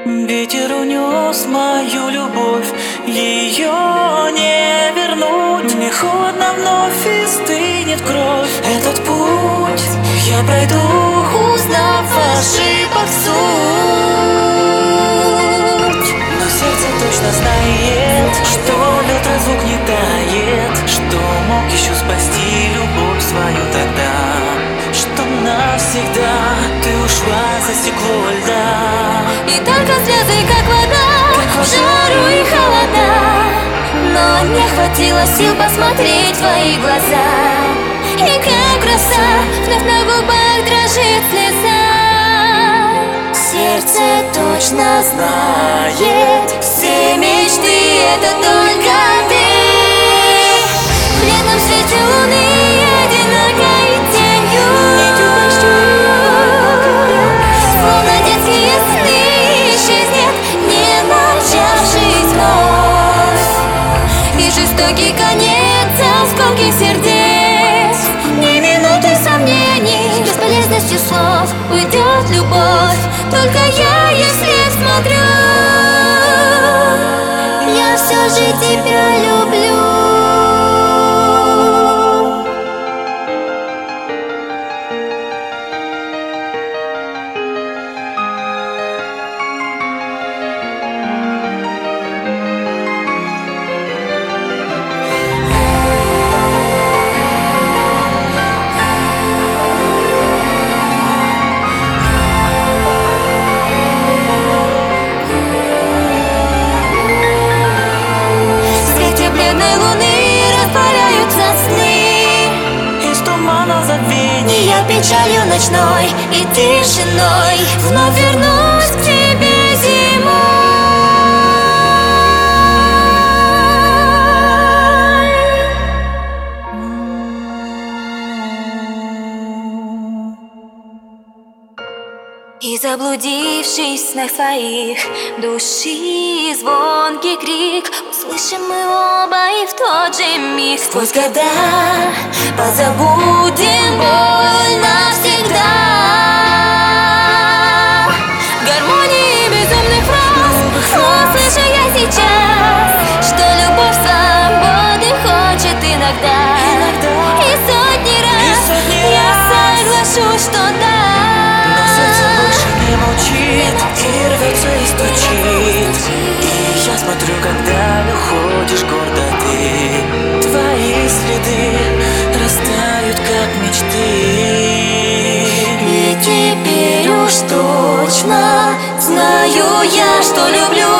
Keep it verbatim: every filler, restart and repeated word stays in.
Ветер унес мою любовь, ее не вернуть. Мне холодно, вновь и стынет кровь. Этот путь я пройду, узнав ошибок суть. Но сердце точно знает, что лед разлук не тает, что мог еще спасти любовь свою тогда, что навсегда ты ушла за стекло льда. И только слезы, как вода, как в жару и холода. Но не хватило сил посмотреть в твои глаза. И как роса, вновь на губах дрожит слеза. Сердце точно знает, все мечты — это только ты. В бледном свете луны одинокой тенью, словно детские сны, исчезнет не начавшись вновь. И жестокий конец осколки сердец, ни минуты сомнений, бесполезностью слов уйдет любовь. Только я, если смотрю, я все же тебя люблю. Я печалью ночной и тишиной вновь вернусь к тебе зимой. И заблудившись в снах своих, души звонкий крик услышим мы оба и в тот же миг. Сквозь года позабудем боль навсегда. Гармонии безумных фраз услышу я сейчас, что любовь свободы хочет иногда. И сотни раз я соглашусь, что да. Не молчит и рвется и стучит. И я смотрю, когда уходишь гордо ты. Твои следы растают, как мечты. И теперь уж точно знаю я, что люблю.